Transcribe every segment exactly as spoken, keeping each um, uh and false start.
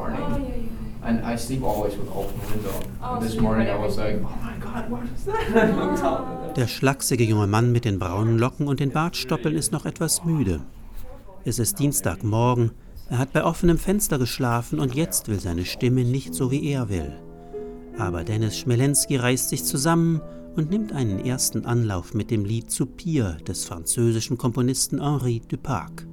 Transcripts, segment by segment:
morning. Oh, yeah, yeah. And I sleep always with open window. Oh, And this so you morning heard I was like, everything. oh my God, what is that? I looked up. Der schlachsige junge Mann mit den braunen Locken und den Bartstoppeln ist noch etwas müde. Es ist Dienstagmorgen, er hat bei offenem Fenster geschlafen und jetzt will seine Stimme nicht so, wie er will. Aber Dennis Chmelenski reißt sich zusammen und nimmt einen ersten Anlauf mit dem Lied zu Pier des französischen Komponisten Henri Duparc.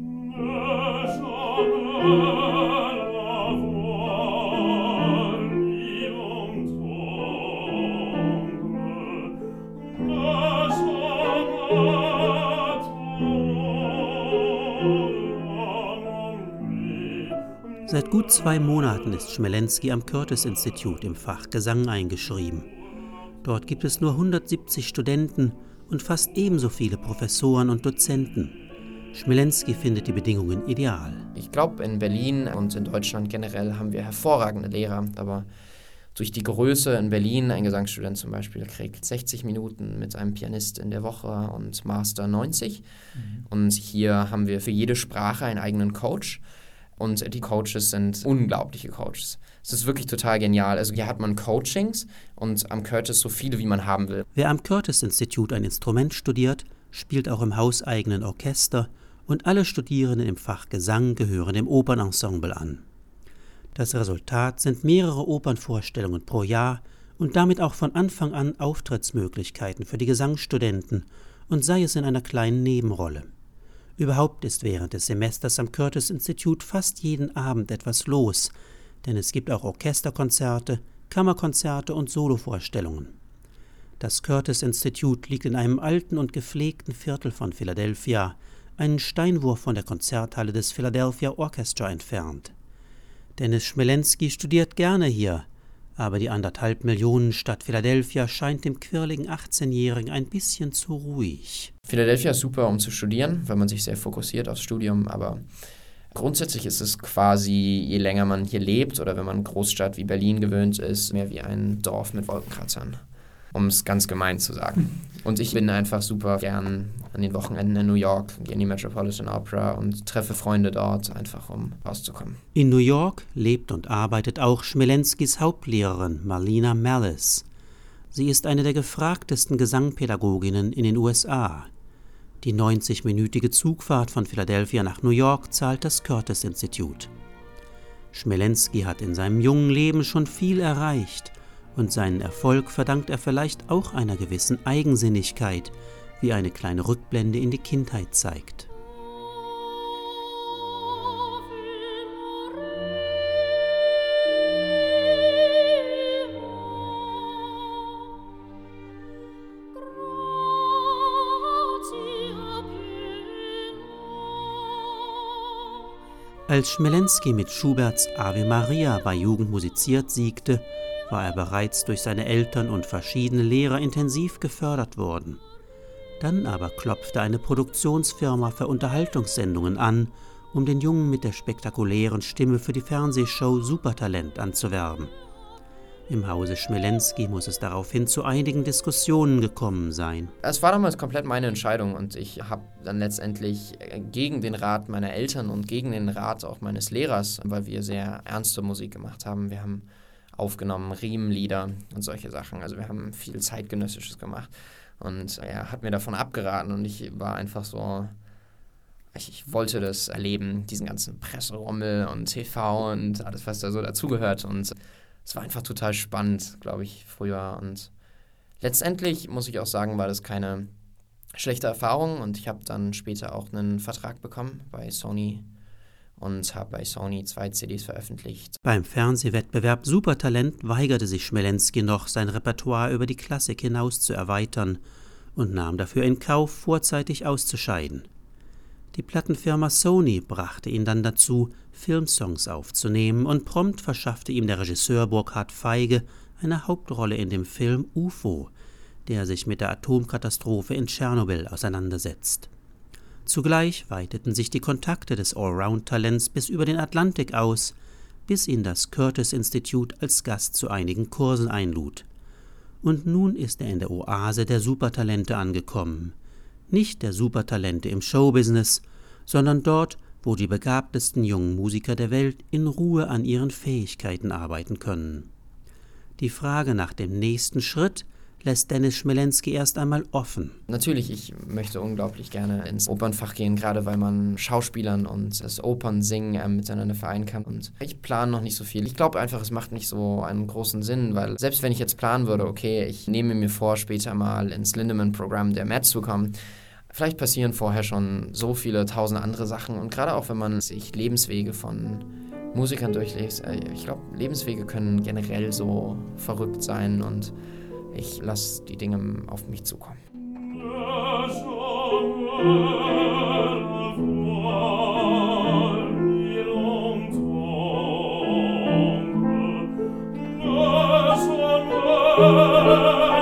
Seit gut zwei Monaten ist Chmelenski am Curtis Institute im Fach Gesang eingeschrieben. Dort gibt es nur hundertsiebzig Studenten und fast ebenso viele Professoren und Dozenten. Chmelenski findet die Bedingungen ideal. Ich glaube, in Berlin und in Deutschland generell haben wir hervorragende Lehrer, aber durch die Größe in Berlin, ein Gesangsstudent zum Beispiel kriegt sechzig Minuten mit einem Pianist in der Woche und Master neunzig. Mhm. Und hier haben wir für jede Sprache einen eigenen Coach. Und die Coaches sind unglaubliche Coaches. Es ist wirklich total genial. Also hier hat man Coachings und am Curtis so viele, wie man haben will. Wer am Curtis Institute ein Instrument studiert, spielt auch im hauseigenen Orchester und alle Studierenden im Fach Gesang gehören dem Opernensemble an. Das Resultat sind mehrere Opernvorstellungen pro Jahr und damit auch von Anfang an Auftrittsmöglichkeiten für die Gesangsstudenten und sei es in einer kleinen Nebenrolle. Überhaupt ist während des Semesters am Curtis Institute fast jeden Abend etwas los, denn es gibt auch Orchesterkonzerte, Kammerkonzerte und Solovorstellungen. Das Curtis Institute liegt in einem alten und gepflegten Viertel von Philadelphia, einen Steinwurf von der Konzerthalle des Philadelphia Orchestra entfernt. Dennis Chmelenski studiert gerne hier, aber die anderthalb Millionen Stadt Philadelphia scheint dem quirligen achtzehnjährigen ein bisschen zu ruhig. Philadelphia ist super, um zu studieren, weil man sich sehr fokussiert aufs Studium, aber grundsätzlich ist es quasi, je länger man hier lebt oder wenn man Großstadt wie Berlin gewöhnt ist, mehr wie ein Dorf mit Wolkenkratzern, um es ganz gemein zu sagen. Und ich bin einfach super gern an den Wochenenden in New York, gehe in die Metropolitan Opera und treffe Freunde dort, einfach um rauszukommen. In New York lebt und arbeitet auch Chmelenskis Hauptlehrerin Marlena Malice. Sie ist eine der gefragtesten Gesangpädagoginnen in den U S A. Die neunzigminütige Zugfahrt von Philadelphia nach New York zahlt das Curtis Institute. Chmelenski hat in seinem jungen Leben schon viel erreicht und seinen Erfolg verdankt er vielleicht auch einer gewissen Eigensinnigkeit, wie eine kleine Rückblende in die Kindheit zeigt. Als Chmelenski mit Schuberts Ave Maria bei Jugend musiziert siegte, war er bereits durch seine Eltern und verschiedene Lehrer intensiv gefördert worden. Dann aber klopfte eine Produktionsfirma für Unterhaltungssendungen an, um den Jungen mit der spektakulären Stimme für die Fernsehshow Supertalent anzuwerben. Im Hause Chmelenski muss es daraufhin zu einigen Diskussionen gekommen sein. Es war damals komplett meine Entscheidung und ich habe dann letztendlich gegen den Rat meiner Eltern und gegen den Rat auch meines Lehrers, weil wir sehr ernste Musik gemacht haben. Wir haben aufgenommen, Riemenlieder und solche Sachen. Also wir haben viel Zeitgenössisches gemacht. Und er hat mir davon abgeraten und ich war einfach so, ich, ich wollte das erleben, diesen ganzen Presserummel und T V und alles, was da so dazugehört. Und es war einfach total spannend, glaube ich, früher. Und letztendlich, muss ich auch sagen, war das keine schlechte Erfahrung. Und ich habe dann später auch einen Vertrag bekommen bei Sony und habe bei Sony zwei C Ds veröffentlicht. Beim Fernsehwettbewerb Supertalent weigerte sich Chmelenski noch, sein Repertoire über die Klassik hinaus zu erweitern und nahm dafür in Kauf, vorzeitig auszuscheiden. Die Plattenfirma Sony brachte ihn dann dazu, Filmsongs aufzunehmen und prompt verschaffte ihm der Regisseur Burkhard Feige eine Hauptrolle in dem Film U F O, der sich mit der Atomkatastrophe in Tschernobyl auseinandersetzt. Zugleich weiteten sich die Kontakte des Allround-Talents bis über den Atlantik aus, bis ihn das Curtis Institute als Gast zu einigen Kursen einlud. Und nun ist er in der Oase der Supertalente angekommen. Nicht der Supertalente im Showbusiness, sondern dort, wo die begabtesten jungen Musiker der Welt in Ruhe an ihren Fähigkeiten arbeiten können. Die Frage nach dem nächsten Schritt lässt Dennis Chmielenski erst einmal offen. Natürlich, ich möchte unglaublich gerne ins Opernfach gehen, gerade weil man Schauspielern und das Opernsingen äh, miteinander vereinen kann. Und ich plane noch nicht so viel. Ich glaube einfach, es macht nicht so einen großen Sinn, weil selbst wenn ich jetzt planen würde, okay, ich nehme mir vor, später mal ins Lindemann-Programm der Met zu kommen, vielleicht passieren vorher schon so viele tausend andere Sachen. Und gerade auch, wenn man sich Lebenswege von Musikern durchliest, äh, ich glaube, Lebenswege können generell so verrückt sein und ich lasse die Dinge auf mich zukommen. Oh,